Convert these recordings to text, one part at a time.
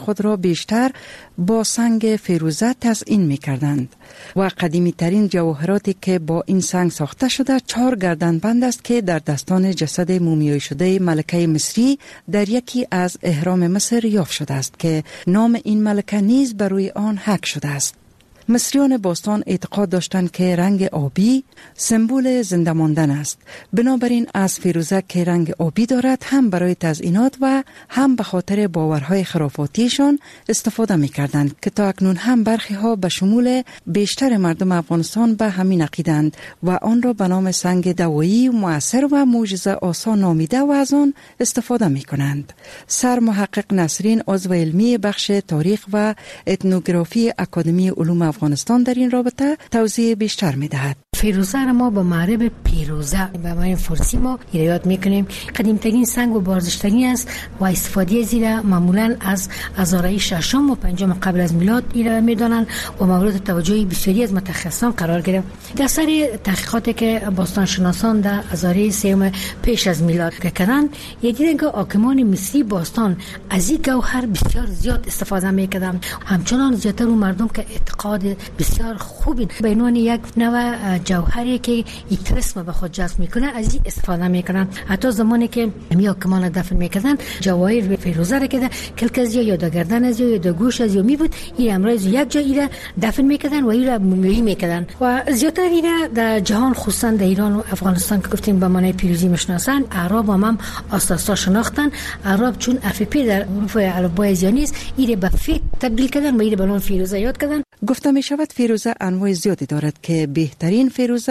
خود را بیشتر با سنگ فیروزه تزیین می کردند و قدیمی ترین جواهراتی که با این سنگ ساخته شده 4 گردنبند است که در دستان جسد مومیایی شده ملکه مصری در یکی از اهرام مصر یافت شده است که نام این ملکه نیز بر روی آن حک شده است. مصریان باستان اعتقاد داشتند که رنگ آبی سمبل زنده ماندن است. بنابراین از فیروزه که رنگ آبی دارد هم برای تزیینات و هم به خاطر باورهای خرافاتیشان استفاده می کردند که تا اکنون هم برخی ها به شمول بیشتر مردم افغانستان به همین عقیدند و آن را به نام سنگ دوایی مؤثر و معجزه آسا نامیده و از آن استفاده می کنند. سر محقق نسرین عضو علمی بخش تاریخ و اتنوگرافی اکادمی علوم افغانستان در این رابطه توضیح بیشتر می دهد. فیروزه را ما به معرب پیروزه به معنی فارسی ما یاد میکنیم. قدیمترین سنگ و بارزشترین است و استفاده از این معمولا از هزاره ششم و پنجم قبل از میلاد ایره میدانند و مورد توجه بسیاری از متخصصان قرار گرفت. در سر تحقیقاتی که باستانشناسان در هزاره سوم پیش از میلاد کردند، دیدند که حاکمان مصری باستان از این گوهر بسیار زیاد استفاده میکردند. همچنان زیاتر اون مردم که اعتقاد بسیار خوبی به عنوان یک نوع جوهری که یک رسم به خود جذب میکنه از این استفاده میکنن. حتی زمانی که حاکمان دفن میکردن جواهر فیروزه را که کلکزیا یا گردن از یا گوش از می بود این امروز یک جایی را دفن میکردن و این را مومیایی میکردن و زیاتر این در جهان خصوصا در ایران و افغانستان که گفتیم به معنی پیروزی میشناسن. اعراب هم اساسا شناختن. اعراب چون افپی در حروف الفبای زیانیست این به فی تبدیل کردن و این به نام فیروزه یاد کردن. گفته می شود فیروزه انواع زیادی دارد که بهترین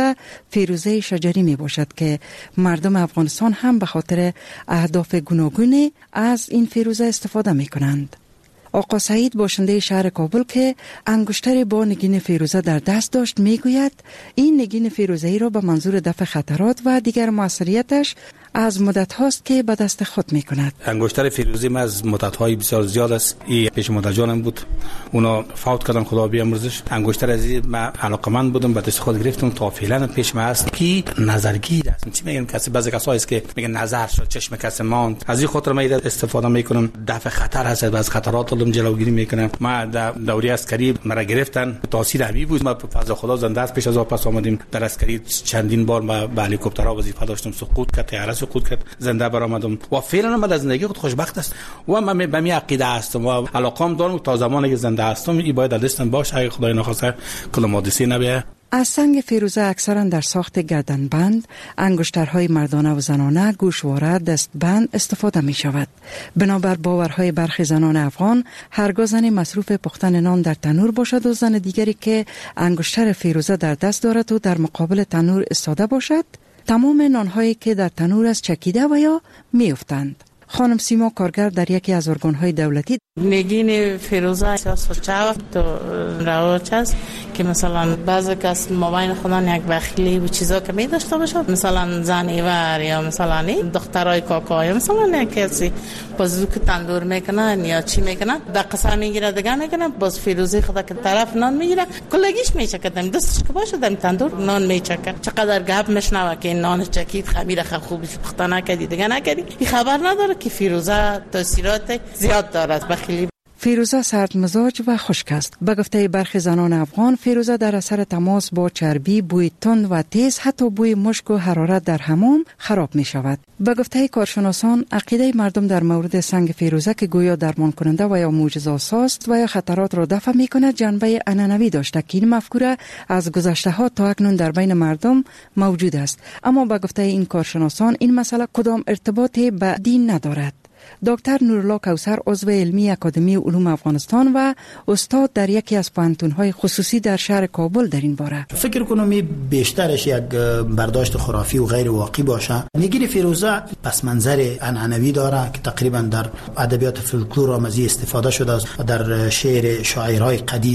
فیروزه شجری می باشد که مردم افغانستان هم به خاطر اهداف گوناگونی از این فیروزه استفاده می کنند. آقا سعید باشنده شهر کابل که انگشتری با نگین فیروزه در دست داشت می گوید این نگین فیروزه‌ای را به منظور دفع خطرات و دیگر موثریتش از مدت هاست که به دست خود می کند. انگشتر فیروزی من از مدت های بسیار زیاد است. این پیش مادر جانم بود، اونا فوت کردن خدا بیامرزش. انگشتر از این من علاقمند بودم، به دست خود گرفتم تا فعلا پیش من است کی نظرگیر است. چی میگن کسی بعضی کسایی است که میگن نظر شد چشم کسی ماند. از این خاطر من استفاده میکنم. دفع خطر هست، از خطرات علم جلوگیری میکنم. ما در دوره عسکری مرا گرفتن، تاثیر همی بود. ما فضل خدا زنده است. پیش از پس آمدیم در عسکری چندین بار ما به هلیکوپترها وظیفه داشتم، سقوط کرد سقوط کرد، زنده برآمدم و فعلا من از زندگی خود خوشبخت است و من به می عقیده هستم و علاقم دارم تا زمانی که زنده هستم این باید دستم باشه اگه خدای نخواسته کل حادثه نبیه. از سنگ فیروزه اکثرا در ساخت گردنبند، انگشترهای مردانه و زنانه، گوشواره، دستبند استفاده می شود. بنابر باورهای برخی زنان افغان، هرگاه زن مصروف پختن نان در تنور باشد و زن دیگری که انگشتر فیروزه در دست دارد و در مقابل تنور ایستاده باشد، تمام نانهایی که در تنور است چکیده و یا میافتند. خانم سیما کارگر در یکی از ارگانهای دولتی نگین فیروزه سوچاو تو رواج است که مثلا بعضی کس مابین خودان یک بخیلی و چیزا که می داشته باشد، مثلا زن ایور یا مثلا دخترای کاکا یا مثلا کسی بازوک تندور میکنن یا چی میکنن در قصه میگیره دیگه میکنن باز فیروزه خدا که طرف نان میگیره کلگیش میچکدم دستش که باشه در تندور نان میچکه. چقدر گپ میشنوه که نان چکید خمیر خوب پخته نکردی دیگه نکردی، این خبر نداره که فیروزه تاثیرات زیاد دارد. بخیلی فیروزه سرد مزاج و خشک است. به گفته برخی زنان افغان، فیروزه در اثر تماس با چربی، بوی تند و تیز، حتی بوی مشک و حرارت در حمام خراب می شود. به گفته کارشناسان، عقیده مردم در مورد سنگ فیروزه که گویا درمان کننده و یا معجزه‌آسا است و یا خطرات را دفع می کند جنبه عنعنوی داشته که این مفکوره از گذشته ها تا اکنون در بین مردم موجود است. اما به گفته این کارشناسان این مسئله کدام ارتباطی به دین ندارد. دکتر نورالله کوثر عضو علمی اکادمی علوم افغانستان و استاد در یکی از پوهنتون‌های خصوصی در شهر کابل در این باره فکر کنم بیشترش یک برداشت خرافی و غیر واقعی باشه. نگین فیروزه پس منظر عنعنوی داره که تقریبا در ادبیات فولکلور آمیزی استفاده شده است و در شعر شاعرای قدیم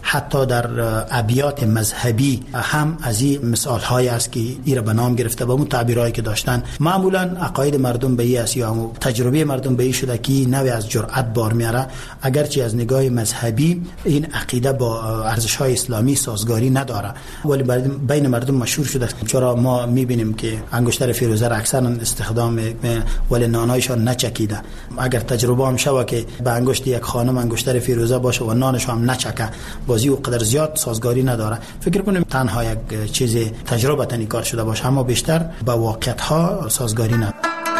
حتی در ابیات مذهبی هم از این مثال های است که ایره به نام گرفته با اون تعبیرایی که داشتن. معمولا عقاید مردم به این است یا تجربه مردم به این شده که نوع از جرأت بار میاره، اگرچه از نگاه مذهبی این عقیده با ارزش های اسلامی سازگاری نداره، ولی بین مردم مشهور شده. چرا ما میبینیم که انگشتر فیروزه را اکثرا استخدام ولی نانایشان نچکیده. اگر تجربه هم شوه که به انگشت یک خانم انگشتر فیروزه باشه و نانش هم نچکه، بازی و قدر زیاد سازگاری نداره. فکر کنیم تنها یک چیز تجربه تنی کار شده باشه، اما بیشتر با واقعیت ها سازگاری نداره.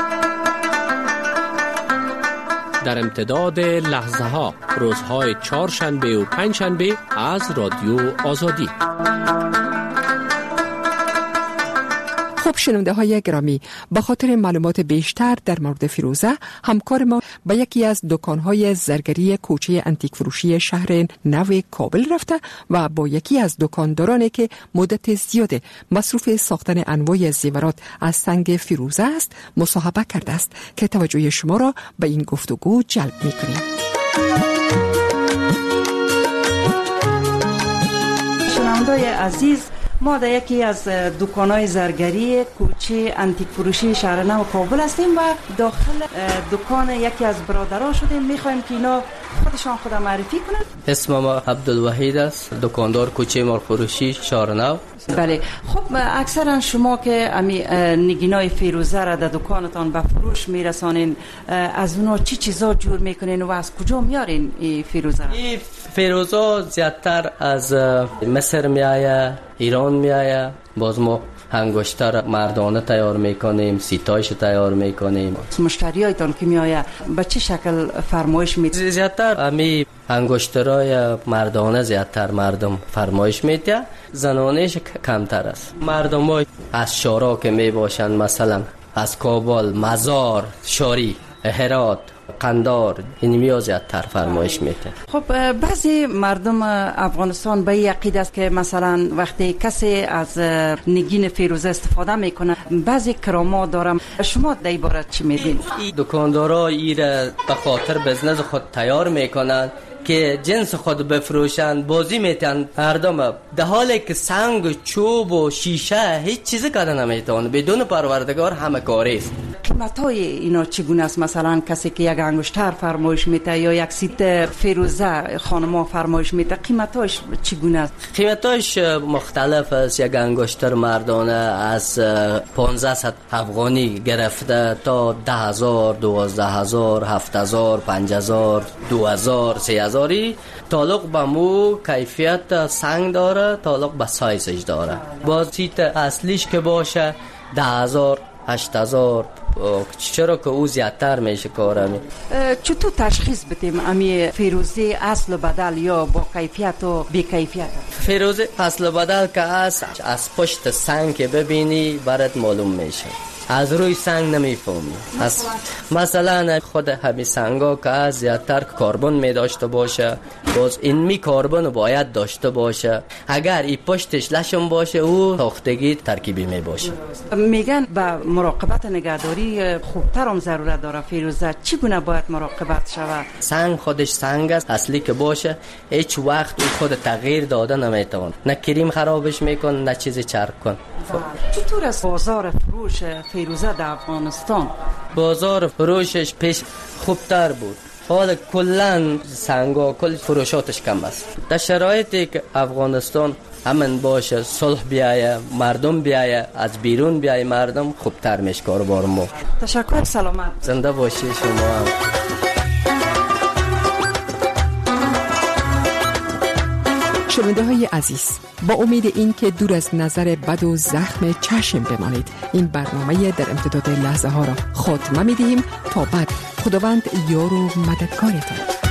در امتداد لحظه ها، روزهای چهارشنبه و پنجشنبه از رادیو آزادی. خب شنونده های گرامی، به خاطر معلومات بیشتر در مورد فیروزه، همکار ما به یکی از دکانهای زرگری کوچه انتیک فروشی شهر نو کابل رفته و با یکی از دکاندارانی که مدت زیاد مصروف ساختن انواع زیورات از سنگ فیروزه است مصاحبه کرده است که توجه شما را به این گفتگو جلب می‌کنیم. شنونده‌های عزیز، ما در یکی از دکان‌های زرگری کوچه انتیک فروشی شهر نو کابل هستیم و داخل دکان یکی از برادران شدیم. می‌خوایم که اینا خود معرفی کنند. اسم ما عبدالوحید است، دکاندار کوچه مال فروشی شهر نو. بله، خب اکثرا شما که امی نگینای فیروزه را در دکانتان به فروش میرسانین، از اونا چی چیزا جور میکنین و از کجا میارین این فیروزه را؟ این فیروزه زیادتر از مصر میآید، ایران میآید. باز ما انگشتر مردانه تیار میکنیم، سیتایش تیار میکنیم. مشتریایتان که میآید به چه شکل فرمایش میده؟ زیادتر امی انگشترای مردانه زیادتر مردم فرمایش میده، زنانش کمتر است. مردم های از شارا که می باشند، مثلا از کابل، مزار، شاری، هرات، قندار، اینمی زیادتر فرمایش میده. خب بعضی مردم افغانستان به این عقیده است که مثلا وقتی کسی از نگین فیروزه استفاده میکنه بعضی کرامات دارم. شما در این باره چی میدین؟ دکاندارا ایره به خاطر بزنس خود تیار میکنن که جنس خود بفروشن، بازی میتن مردم، در حالی که سنگ، چوب و شیشه هیچ چیزی کردن نمیتون. بدون پروردگار همه کاری است. قیمتای اینا چگونه است؟ مثلا کسی که یک انگشتر فرمایش میده یا یک سیت فیروزه خانما فرمایش میده، قیمتاش چگونه است؟ قیمتاش مختلف است. یک انگشتر مردانه از 1500 افغانی گرفته تا 10,000، 12,000، 7,000، 5,000، 2,000، 3,000. تعلق به مو کیفیت سنگ داره، تعلق به سایزش داره. باز سیت اصلیش که باشه 10,000، 8,000. چرا که او زیادتر میشه کارمی. چطور تشخیص بدیم امی فیروزه اصل و بدل یا با کیفیت و بی کیفیت؟ فیروزه اصل و بدل که از پشت سنگ که ببینی برات معلوم میشه، از روی سنگ نمیفهمی. مثلا خود همین سنگا که از زیادتر کربن می داشته باشه، باز این می کربن باید داشته باشه. اگر این پشتش لشم باشه او ساختگی ترکیبی می باشه. میگن با مراقبت نگهداری خوبتر هم ضرورت داره فیروزه. چگونه باید مراقبت شود؟ سنگ خودش سنگ است، اصلی که باشه هیچ وقت او خود تغییر داده نمیتونه. نه کریم خرابش میکن نه چیزی چرک کن. چطور است بازار فروش فیروزه در افغانستان؟ بازار فروشش پیش خوبتر بود، حالا کلن سنگا کل فروشاتش کم است. در شرایطی که افغانستان امن باشه، صلح بیایه، مردم بیایه، از بیرون بیایه مردم، خوبتر میشه کاروبار ما. تشکر، سلامت. زنده باشی شما هم. شنونده های عزیز، با امید این که دور از نظر بد و زخم چشم بمانید، این برنامه در امتداد لحظه ها را خاتمه می دهیم. تا بعد، خداوند یار و مددگارتان.